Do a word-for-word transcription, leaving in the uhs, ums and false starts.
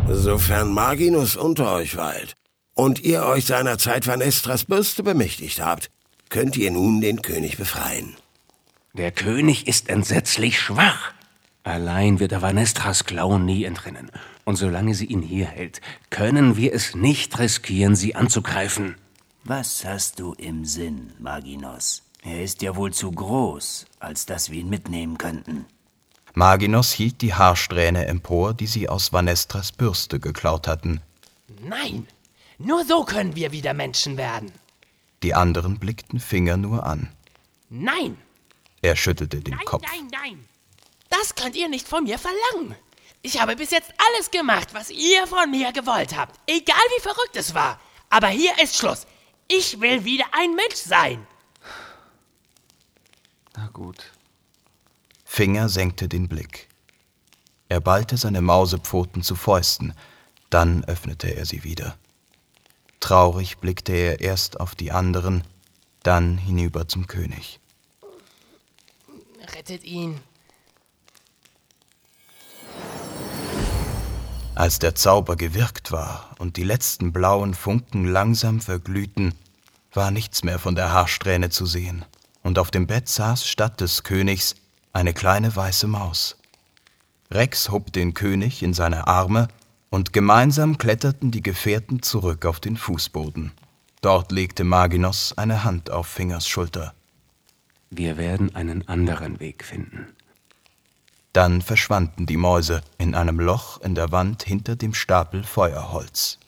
Sofern Maginus unter euch weilt und ihr euch seinerzeit Vanestras Bürste bemächtigt habt, könnt ihr nun den König befreien. Der König ist entsetzlich schwach. Allein wird er Vanestras Klauen nie entrinnen. Und solange sie ihn hier hält, können wir es nicht riskieren, sie anzugreifen. Was hast du im Sinn, Maginos? Er ist ja wohl zu groß, als dass wir ihn mitnehmen könnten. Maginos hielt die Haarsträhne empor, die sie aus Vanestras Bürste geklaut hatten. Nein, nur so können wir wieder Menschen werden. Die anderen blickten Finger nur an. Nein! Er schüttelte den nein, Kopf. Nein, nein, nein! Das könnt ihr nicht von mir verlangen. Ich habe bis jetzt alles gemacht, was ihr von mir gewollt habt. Egal wie verrückt es war. Aber hier ist Schluss. Ich will wieder ein Mensch sein. Na gut. Finger senkte den Blick. Er ballte seine Mausepfoten zu Fäusten, dann öffnete er sie wieder. Traurig blickte er erst auf die anderen, dann hinüber zum König. Rettet ihn. Als der Zauber gewirkt war und die letzten blauen Funken langsam verglühten, war nichts mehr von der Haarsträhne zu sehen, und auf dem Bett saß statt des Königs eine kleine weiße Maus. Rex hob den König in seine Arme, und gemeinsam kletterten die Gefährten zurück auf den Fußboden. Dort legte Maginos eine Hand auf Fingers Schulter. Wir werden einen anderen Weg finden. Dann verschwanden die Mäuse in einem Loch in der Wand hinter dem Stapel Feuerholz.